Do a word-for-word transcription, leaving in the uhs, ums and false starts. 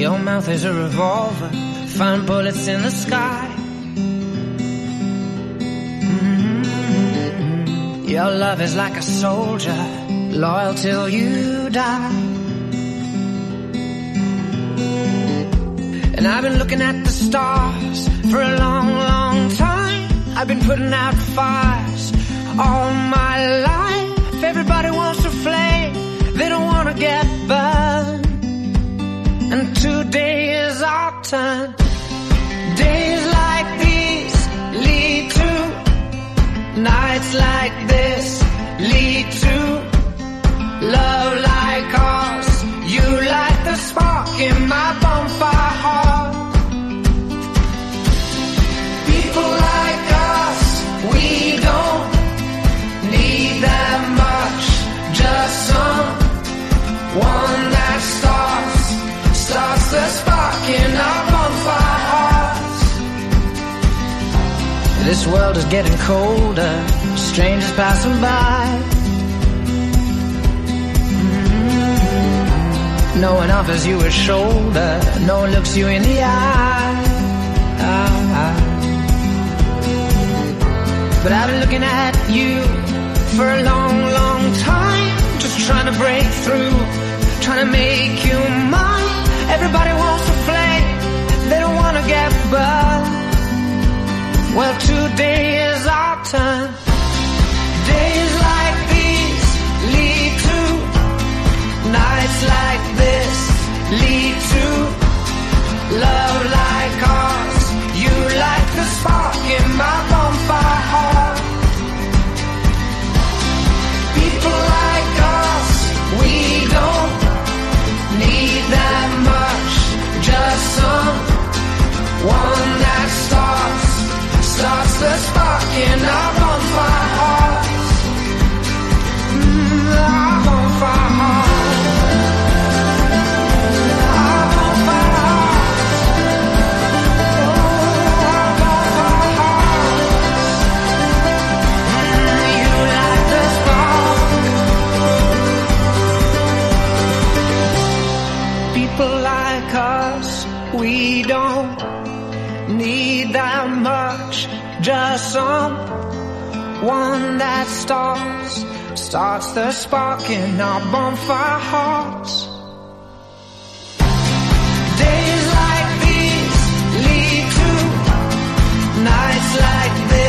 Your mouth is a revolver, find bullets in the sky. Mm-hmm. Your love is like a soldier, loyal till you die. And I've been looking at the stars for a long, long time. I've been putting out fires all my life. Everybody wants to flame, they don't want to get burned. And today is our turn. Days like these lead to nights like this, lead to love like ours. You light the spark in my bonfire heart. People like us, we don't need that much. Just someone that starts Starts the spark in our bonfire hearts. This world is getting colder, strangers passing by. Mm-hmm. No one offers you a shoulder, no one looks you in the eye. But I've been looking at you for a long, long time, just trying to break through, trying to make you mine. Everybody wants to flame, they don't want to get burned. Well, today is our turn. Days like these lead to nights like this, lead to love like ours. You light the spark in my bonfire heart. People like us, we don't need that much. Just someone that starts Starts the spark in our bonfire hearts. Mm, our bonfire hearts. Our bonfire hearts. Oh, our bonfire hearts. Mm, you light the spark. People like us, we don't need that much. Just someone that starts Starts the spark in our bonfire hearts. Days like these lead to nights like this.